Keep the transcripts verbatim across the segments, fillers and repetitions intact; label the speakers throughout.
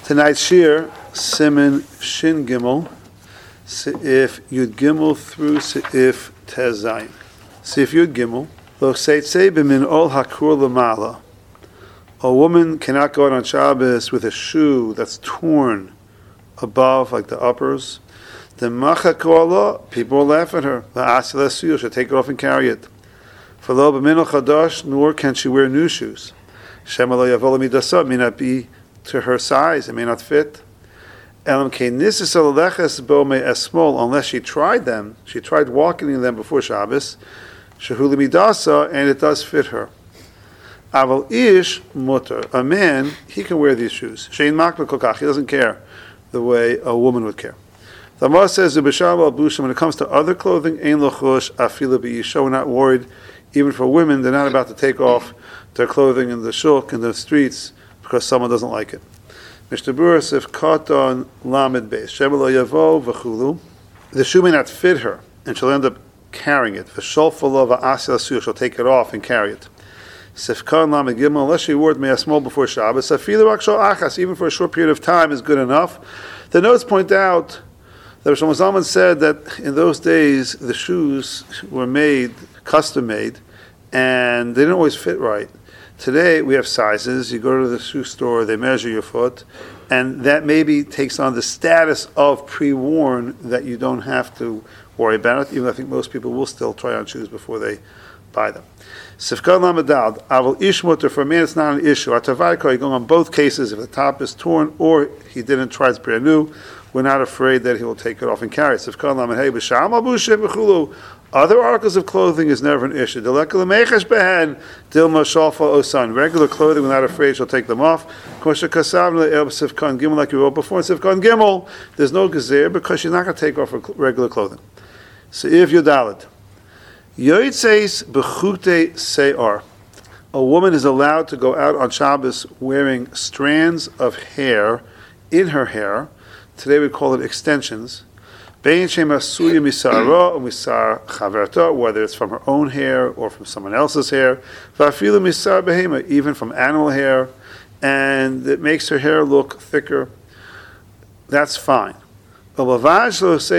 Speaker 1: Tonight's shir, Siman Shin Gimel, Seif Yud Gimel through Seif Tez Zayin. Seif Yud Gimel, Lo Seitzei b'min ol hakur l'mala. A woman cannot go out on Shabbos with a shoe that's torn above, like the uppers. The macha koala, people will laugh at her. The asila suyo, she'll take it off and carry it. For lo b'min chadash, nor can she wear new shoes. Shema lo yavol midasa, may not be to her size, it may not fit. Elam ke nisis aleches bo me esmol, unless she tried them, she tried walking in them before Shabbos. Shehuli midasa, and it does fit her. Aval ish mutter, a man, he can wear these shoes. Shein makbel kokach, he doesn't care the way a woman would care. The Gemara says, when it comes to other clothing, ein lochush afila b'isha, we're not worried. Even for women, they're not about to take off their clothing in the shuk, in the streets, because someone doesn't like it. Mishnah Berurah Sif Katan Lamed Beis Shema lo yavo v'chulu. The shoe may not fit her, and she'll end up carrying it. V'sholfa v'asila suya, she'll take it off and carry it. Sif Katan Lamed Gimel, unless she wore it meyasmol before Shabbos, afilu akshol achas, even for a short period of time is good enough. The notes point out that Shlomo Zalman said that in those days the shoes were made, custom made, and they didn't always fit right. Today we have sizes. You go to the shoe store, they measure your foot, and that maybe takes on the status of pre-worn that you don't have to worry about it, even though I think most people will still try on shoes before they buy them. Sifkad Lamadad, Aval Ishmutter, for a man it's not an issue. Atavaiko, you're going on both cases. If the top is torn or he didn't try, it's brand new, we're not afraid that he will take it off and carry it. Sifkad Lamadad, B'sham Abushim B'chulu. Other articles of clothing is never an issue. Regular clothing, we're not afraid she'll take them off. Like we wrote before, in Sifkan Gimel, there's no gezer because she's not going to take off her regular clothing. So if you're Dalit, Yoitzeis b'chute se'ar. A woman is allowed to go out on Shabbos wearing strands of hair in her hair. Today we call it extensions. Whether it's from her own hair or from someone else's hair, even from animal hair, and it makes her hair look thicker, that's fine. But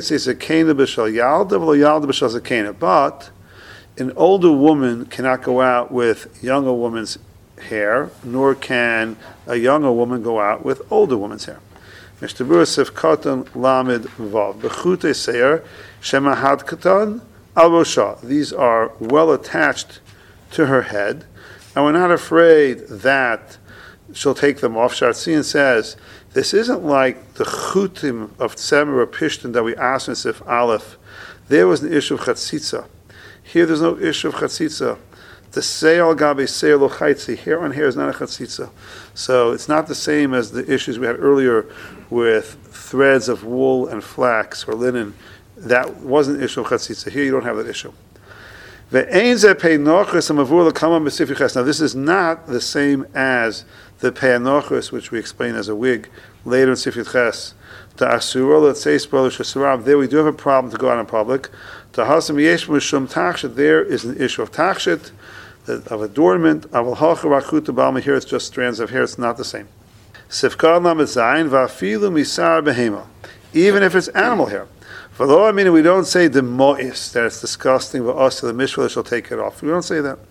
Speaker 1: an older woman cannot go out with younger woman's hair, nor can a younger woman go out with older woman's hair. Mishnah Berurah Sif Katan Lamed Vav Bechute Seir Shema Had Katan Al Rosha. These are well attached to her head, and we're not afraid that she'll take them off. Shartzian says this isn't like the chutim of Tzemer or Pishtin that we asked in Sif Aleph. There was an issue of chatzitza. Here there's no issue of chatzitza. The seil gabe seil lo chaitzi, hair on hair is not a chatzitza. So it's not the same as the issues we had earlier with threads of wool and flax or linen. That wasn't an issue of chatzitza. Here you don't have that issue. Now this is not the same as the pe'anochris, which we explain as a wig later in Sifrit Ches. There we do have a problem to go out in public. There is an issue of tachshit, of adornment. Here it's just strands of hair, it's not the same. Even if it's animal hair. I mean, we don't say the mo'is, that it's disgusting, but us, the mishvah shall take it off. We don't say that.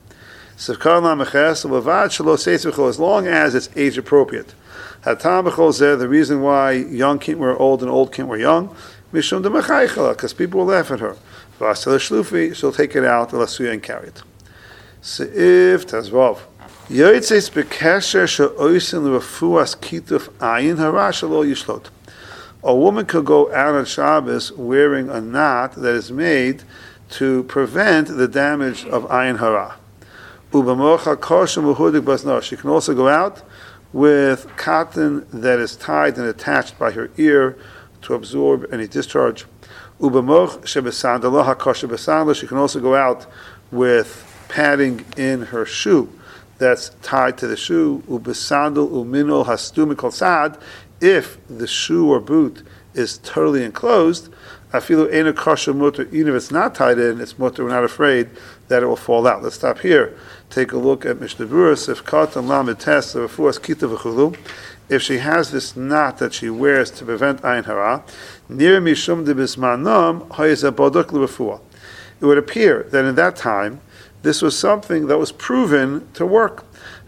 Speaker 1: As long as it's age appropriate. The reason why young can't wear old and old can't wear young, because people will laugh at her. She'll take it out and carry it. Seif Tazvav. Yoitzeis bekesher she'oisin l'refuas kituf ayin hara shelo yishlot. A woman could go out on Shabbos wearing a knot that is made to prevent the damage of ayin hara. Ubamocha kosher muhudik basna. She can also go out with cotton that is tied and attached by her ear to absorb any discharge. Ubamoch shebesandala hakosher besandala. She can also go out with padding in her shoe that's tied to the shoe. Ubesandal uminol hastumikol sad. If the shoe or boot is totally enclosed, afilu ena kosher mutter. Even if it's not tied in, it's mutter. We're not afraid that it will fall out. Let's stop here. Take a look at Mishnah Berurah Sif Katan Lamed Tes Refuas Kita V'Chulu. if she has this knot that she wears to prevent ayin hara, near mishum de bismanam hayza boduk lebefuah. It would appear that in that time, this was something that was proven to work.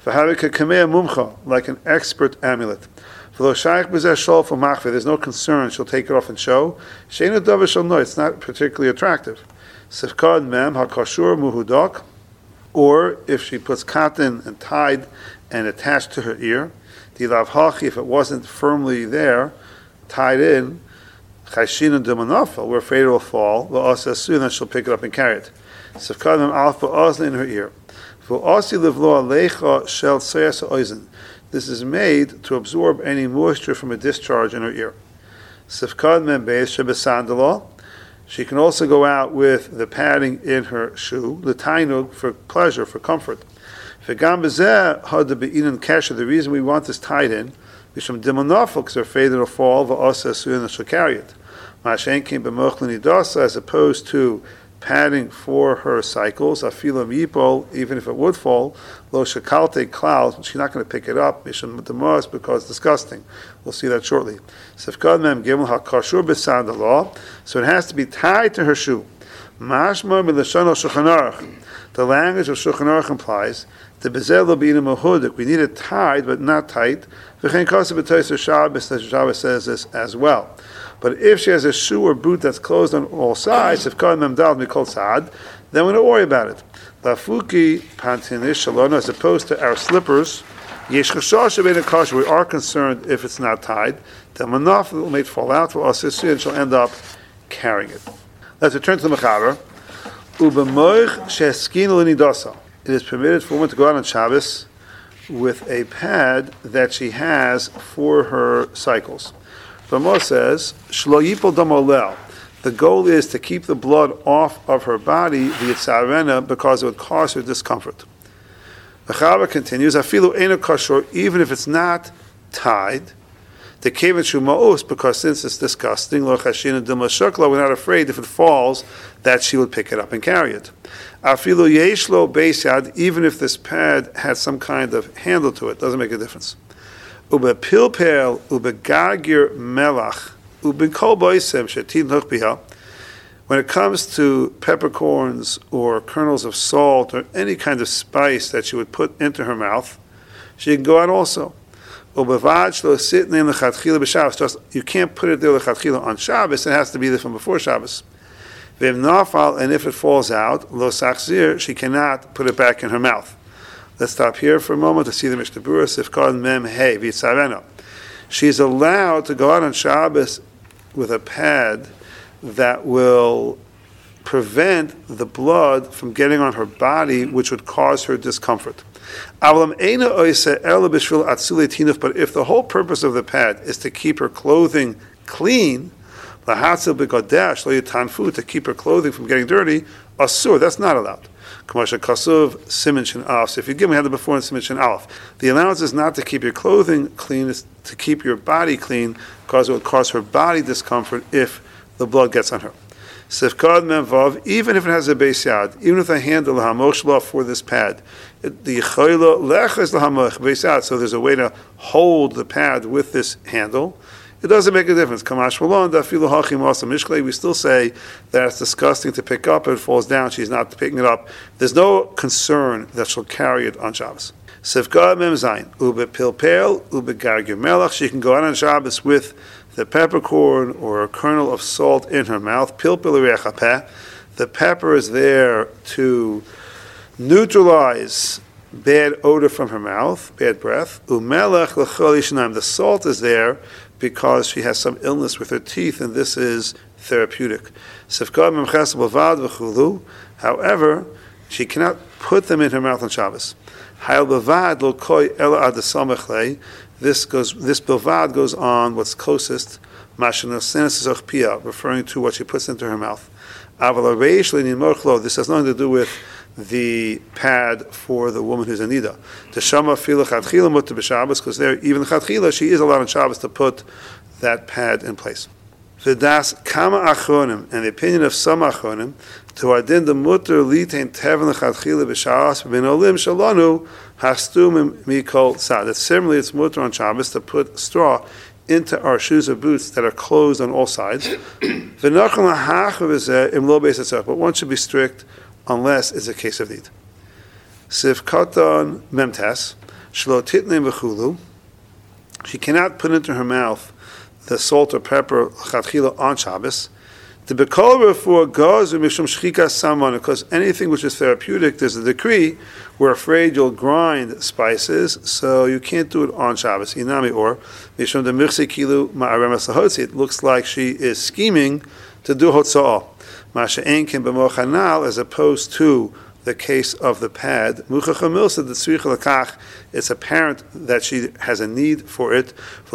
Speaker 1: Like an expert amulet. There's no concern, she'll take it off and show. It's not particularly attractive. Or if she puts cotton and tied and attached to her ear, if it wasn't firmly there, tied in, we're afraid it will fall, then she'll pick it up and carry it. In her ear. This is made to absorb any moisture from a discharge in her ear. She can also go out with the padding in her shoe, the tainug, for pleasure, for comfort. The reason we want this tied in, because they're afraid it'll fall, and she'll carry it. As opposed to padding for her cycles, afilam yipol, even if it would fall, lo shakalte clouds, she's not going to pick it up, mishum demas, because it's disgusting. We'll see that shortly. Sefkad mem gimel hakashur b'sandalah, so it has to be tied to her shoe. Mashma milashon Shulchan Aruch. The language of Shulchan Aruch implies the bezel lo b'ina mahudik. We need it tied, but not tight. V'chein kosev b'toyser Shabbos, the Shabbos says this as well. But if she has a shoe or boot that's closed on all sides, if then we don't worry about it. Lafuki pantinish shalona, as opposed to our slippers, we are concerned if it's not tied. The manaf will may fall out for us, and she'll end up carrying it. Let's return to the mechaber. It is permitted for a woman to go out on Shabbos with a pad that she has for her cycles. Rama says, Shlo yipol dam olel. The goal is to keep the blood off of her body, v'yitzarena, because it would cause her discomfort. The Chaver continues, Afilu eino kashor, even if it's not tied, the kevet shu ma'us, because since it's disgusting, lo chashina d'ma shukla, we're not afraid if it falls that she would pick it up and carry it. Afilu yeshlo beis yad, even if this pad has some kind of handle to it, doesn't make a difference. Ube pilpel, ube gagir melach, ube kol boisem shetin biha. When it comes to peppercorns or kernels of salt or any kind of spice that she would put into her mouth, she can go out also. Ubevad shlo sitnein lechatchila b'Shabbos. Just you can't put it there lechatchila on Shabbos. It has to be there from before Shabbos. V'im nafal, and if it falls out, lo sachzir, she cannot put it back in her mouth. Let's stop here for a moment to see the Mishnah Berurah, Sifkad Mem Hey V'Yitzarena. She's allowed to go out on Shabbos with a pad that will prevent the blood from getting on her body, which would cause her discomfort. But if the whole purpose of the pad is to keep her clothing clean, to keep her clothing from getting dirty, asur, that's not allowed. So if you give me had it before in Siman Shin Aleph, the allowance is not to keep your clothing clean, it's to keep your body clean, because it would cause her body discomfort if the blood gets on her. Sifkad Memvav, even if it has a beis yad, even if the handle lahamoshla for this pad, the yichayla lech is lahamoch beis yad, so there's a way to hold the pad with this handle. It doesn't make a difference. We still say that it's disgusting to pick up. If it falls down, she's not picking it up. There's no concern that she'll carry it on Shabbos. She can go out on Shabbos with the peppercorn or a kernel of salt in her mouth. The pepper is there to neutralize bad odor from her mouth, bad breath. The salt is there because she has some illness with her teeth, and this is therapeutic. However, she cannot put them in her mouth on Shabbos. This goes. This bilvad goes on what's closest, referring to what she puts into her mouth. This has nothing to do with the pad for the woman who's a nida. Because there, even chatchila, she is allowed on Shabbos to put that pad in place. V'das kama achronim, and the opinion of some achronim, to adin the mutter litain teven lechatchila b'shas b'ben olim shalanu Hastum mikol sad. That similarly, it's mutter on Shabbos to put straw into our shoes or boots that are closed on all sides. But one should be strict unless it's a case of need. Sif katan memtes shlo titnim v'chulu. She cannot put into her mouth the salt or pepper chatchila on Shabbos. The bekol for gaz mishum shchika saman, because anything which is therapeutic, there's a decree. We're afraid you'll grind spices, so you can't do it on Shabbos. Inami or mishum de mirsi kilu ma'aremas lahotzi. It looks like she is scheming to do hotzah. Masha enkin b'mochanal, as opposed to the case of the pad. Muchachamil said that tzricha lakach, it's apparent that she has a need for it.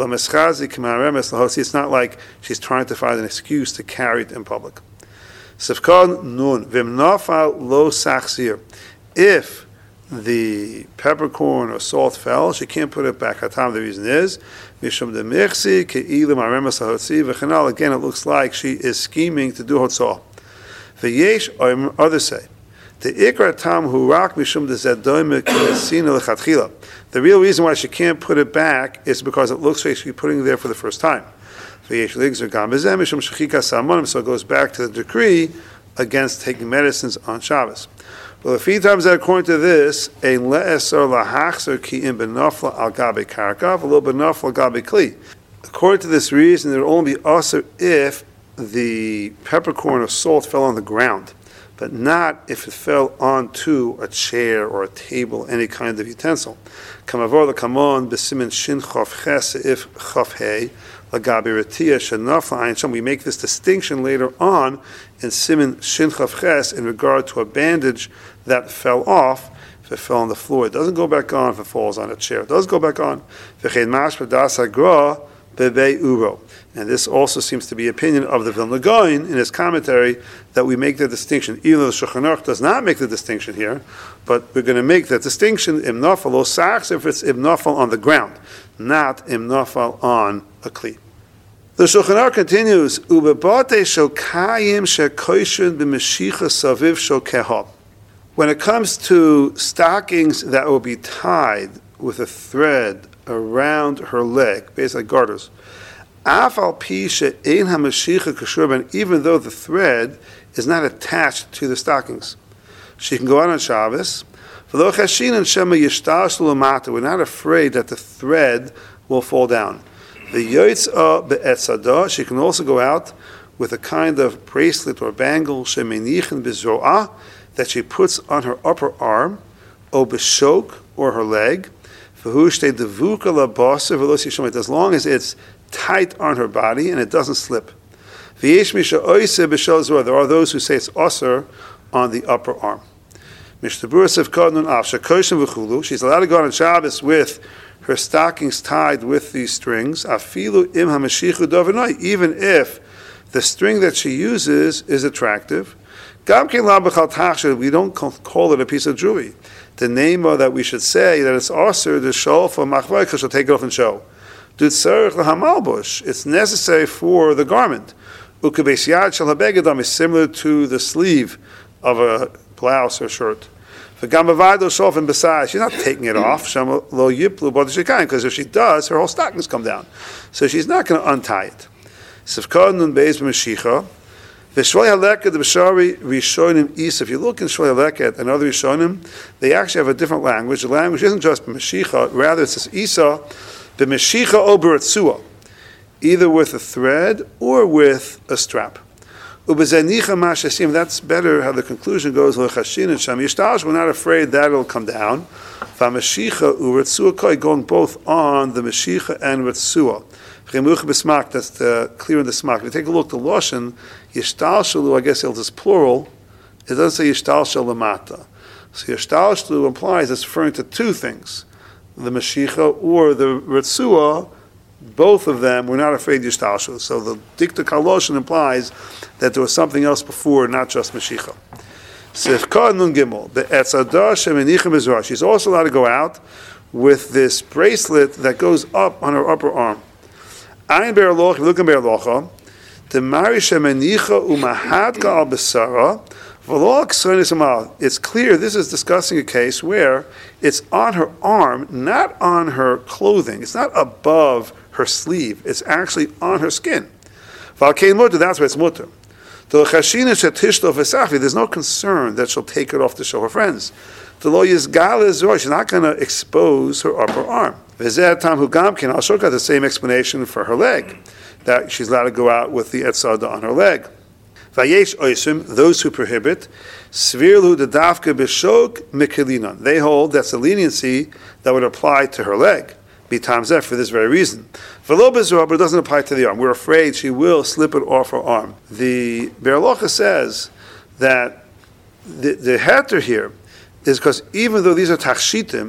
Speaker 1: It's not like she's trying to find an excuse to carry it in public. Sifkan nun v'mnafal lo sachzir. If the peppercorn or salt fell, she can't put it back. The reason is mishum de mirsi ke'ilim aremas lahotzi v'chanal. Again, it looks like she is scheming to do hotzah. V'yesh others say the ikra tam hu rak mishum de zedoyme k'nesina lechatchila. The real reason why she can't put it back is because it looks like she's putting it there for the first time. So it goes back to the decree against taking medicines on Shabbos. Well, a few times that according to this, a le'esar lahachzer ki im benafla al gabe karkav, a little benafla gabe kli. According to this reason, it would only be usher if the peppercorn or salt fell on the ground, but not if it fell onto a chair or a table, any kind of utensil. Kamavor l'kamon b'simin shin chof ches if chof hey lagabi retia shenafla ayin sham. We make this distinction later on in simin shin chof ches in regard to a bandage that fell off. If it fell on the floor, it doesn't go back on if it falls on a chair. It does go back on. V'chein mash b'das hagra bebe uro. And this also seems to be opinion of the Vilna Gaon in his commentary that we make the distinction, even though the Shulchan Aruch does not make the distinction here, but we're going to make that distinction imnafal lo sachs if it's imnafal on the ground, not imnafal on a kli. The Shulchan Aruch continues, ubebate shokayim shekoishin b'meshicha saviv shokeha. When it comes to stockings that will be tied with a thread around her leg, basically garters, even though the thread is not attached to the stockings, she can go out on Shabbos. We're not afraid that the thread will fall down. She can also go out with a kind of bracelet or bangle that she puts on her upper arm, or her leg, as long as it's tight on her body and it doesn't slip. There are those who say it's osir on the upper arm. She's allowed to go on Shabbos with her stockings tied with these strings, even if the string that she uses is attractive. We don't call it a piece of jewelry. The name that we should say that it's osir the shol for machvah, because she'll take it off and show. It's necessary for the garment. Is similar to the sleeve of a blouse or shirt. And besides, she's not taking it off, because if she does, her whole stockings come down. So she's not going to untie it. If you look in Shvei Leket and other Rishonim, they actually have a different language. The language isn't just Meshicha, rather it says Isa, the Meshicha Oberetzua, either with a thread or with a strap. That's better how the conclusion goes. We're not afraid that it'll come down. Going both on the Meshicha and Retzua. That's the, clear in the smak. If you take a look at the Loshen, Yishtal Shalu, I guess it's plural. It doesn't say Yishtal Shalamata. So Yishtal Shalu implies it's referring to two things. The Meshicha or the Retzua, both of them, we're not afraid Yishtal Shalu. So the Dikta Kaloshen implies that there was something else before, not just Meshicha. Sifka Nun Gimel, the Etzadah Shemenicha Mizrah. She's also allowed to go out with this bracelet that goes up on her upper arm. Ayin Be'er Locha, if you look in Be'er Locha, the Mari Shemenicha Umahadka Al Besara, It's clear this is discussing a case where it's on her arm, not on her clothing. It's not above her sleeve. It's actually on her skin. That's why it's mutter. There's no concern that she'll take it off to show her friends. She's not going to expose her upper arm. I'll show you the same explanation for her leg, that she's allowed to go out with the etzada on her leg. Those who prohibit, they hold that's a leniency that would apply to her leg, for this very reason. But it doesn't apply to the arm. We're afraid she will slip it off her arm. The Be'er Halacha says that the, the heter here is because even though these are tachshitim,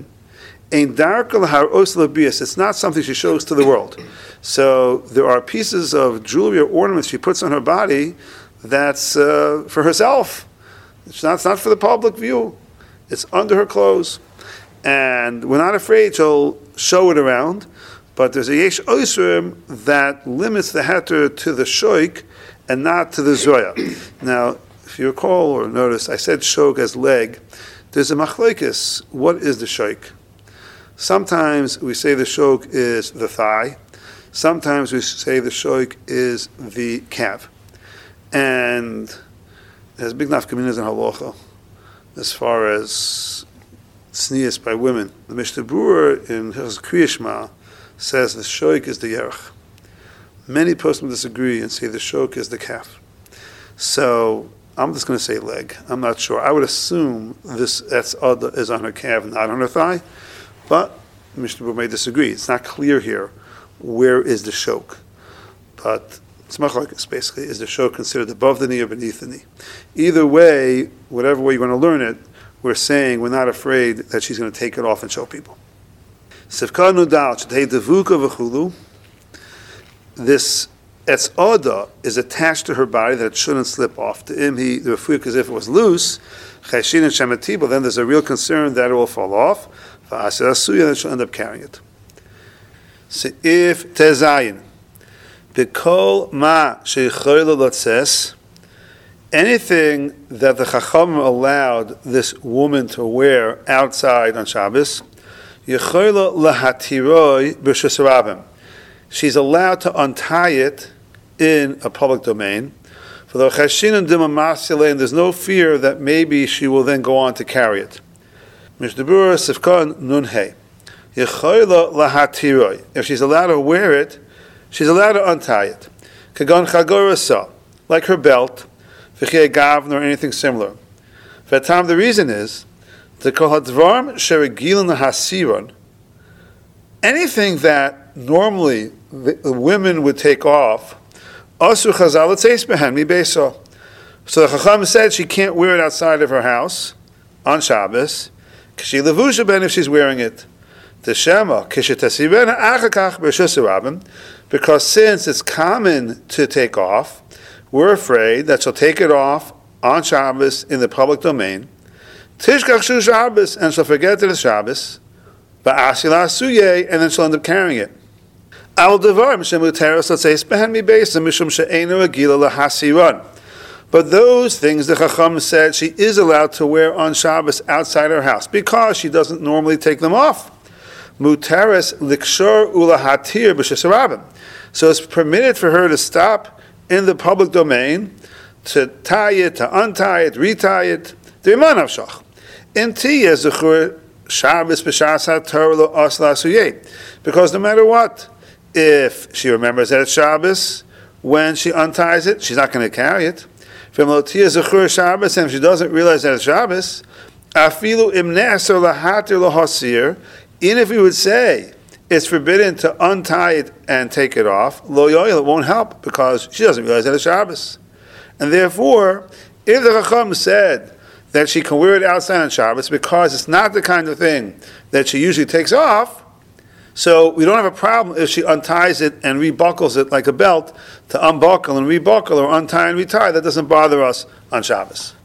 Speaker 1: it's not something she shows to the world. So there are pieces of jewelry or ornaments she puts on her body that's uh, for herself. It's not, it's not for the public view. It's under her clothes. And we're not afraid she'll show it around, but there's a yesh oisrim that limits the heter to the shoik and not to the zoya. Now, if you recall or notice, I said shoik as leg. There's a machlokes. What is the shoik? Sometimes we say the shoik is the thigh. Sometimes we say the shoik is the calf. And there's big nafkaminas in halacha as far as tznius by women. The Mishnah Berurah in his Kriya Shema says the shoik is the yerach. Many poskim disagree and say the shoik is the calf. So I'm just going to say leg. I'm not sure. I would assume this etzada is on her calf, not on her thigh. But Mishnah Berurah may disagree. It's not clear here where is the shok. But it's machlokes basically. Is the shok considered above the knee or beneath the knee? Either way, whatever way you want to learn it, we're saying we're not afraid that she's going to take it off and show people. Sivka nudal shetei devuka v'chulu. This etzada is attached to her body that it shouldn't slip off. The imhi the refuk as if it was loose. Cheshin and shematibel. Then there's a real concern that it will fall off. V'asir asuya, then she'll end up carrying it. Seif tezayin. B'kol ma sheichoyla lotzes. Anything that the Chachamim allowed this woman to wear outside on Shabbos, yechoyla lahatiroi b'shus rabim. She's allowed to untie it in a public domain. For the cheshin and dimamasile, and there's no fear that maybe she will then go on to carry it. Mishnah Berurah Sifkan Nunhei. Yechoyla lahatiroi. If she's allowed to wear it, she's allowed to untie it. Kagon chagorasa, like her belt, v'chei gavn or anything similar. V'atam, the reason is the kol hadvarm sheregilin lahasiron. Anything that normally the women would take off, asur chazal etzeis behen mi beso. So the Chacham said she can't wear it outside of her house on Shabbos. K'shi levusha ben if she's wearing it. Teshema kishetasiben achakach b'shus rabim, because since it's common to take off, we're afraid that she'll take it off on Shabbos in the public domain. Tishkach shu Shabbos, and she'll forget that it's Shabbos. Ba'asila suye, and then she'll end up carrying it. Al devar mishum uteros letzeis behen mi beis mishum she'enu agila lahasiron. But those things the Chacham said she is allowed to wear on Shabbos outside her house because she doesn't normally take them off. Muteres likshor ulahatir b'shus rabim. So it's permitted for her to stop in the public domain to tie it, to untie it, retie it. D'man avshach. Inti yezuchur Shabbos b'shas haTorah lo asla suyeh. Because no matter what, if she remembers that it's Shabbos, when she unties it, she's not going to carry it. From lo tia zuchur Shabbos, and if she doesn't realize that it's Shabbos, afilu im ne'asor lahatir lo hasir. Even if we would say it's forbidden to untie it and take it off, lo yoyel, it won't help because she doesn't realize that it's Shabbos. And therefore, if the Chacham said that she can wear it outside on Shabbos because it's not the kind of thing that she usually takes off, so we don't have a problem if she unties it and rebuckles it like a belt to unbuckle and rebuckle or untie and retie. That doesn't bother us on Shabbos.